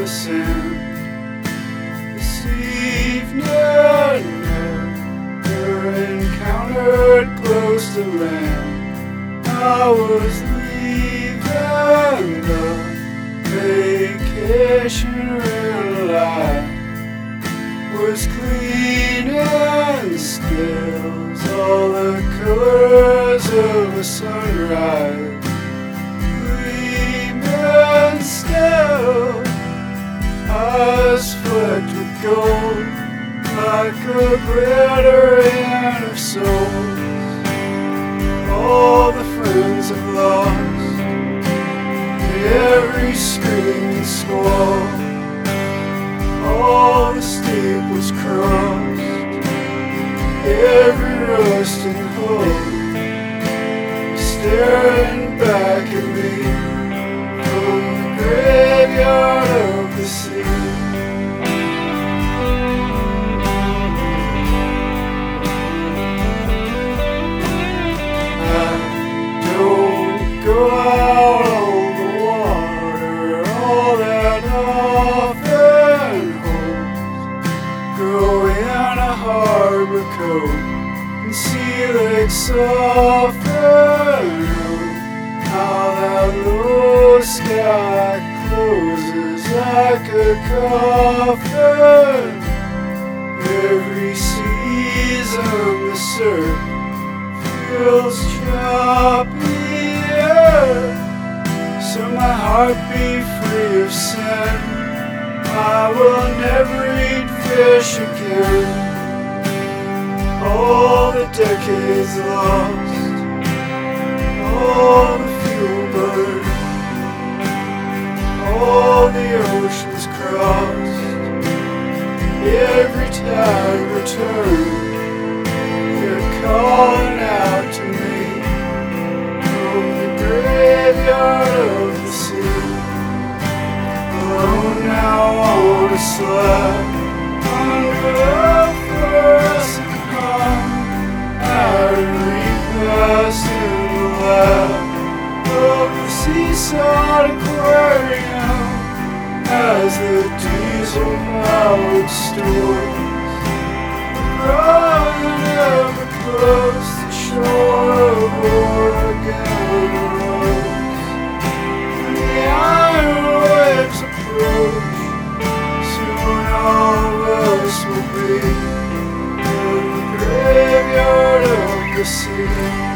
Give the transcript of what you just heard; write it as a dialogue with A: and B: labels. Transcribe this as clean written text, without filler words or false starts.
A: the sand. This evening never encountered close to land. I was leaving the vacation rental. I was cleaning stills, all the colors of a sunrise. Gleaming still, eyes flecked with gold, like a glittering of souls. All the friends I've lost, every screaming squall, all the steeples crossed, every rusting hole, staring back at me from the graveyard of the sea. Go out on the water, all that nothing holds. Go in a harbor cove and see lakes soften. How that low sky closes like a coffin. Every season the surf feels choppy, so my heart be free of sin. I will never eat fish again. All the decades lost, all the fuel burned, all the oceans crossed, every tide returned. They're calling out to me from the graveyard of the sea. Alone now on a slab under a forest calm, I repassed in the lap of the seaside aquarium as the diesel-powered stores running ever close to shore of Oregon rose. When the iron waves approach, soon all of us will be in the graveyard of the sea.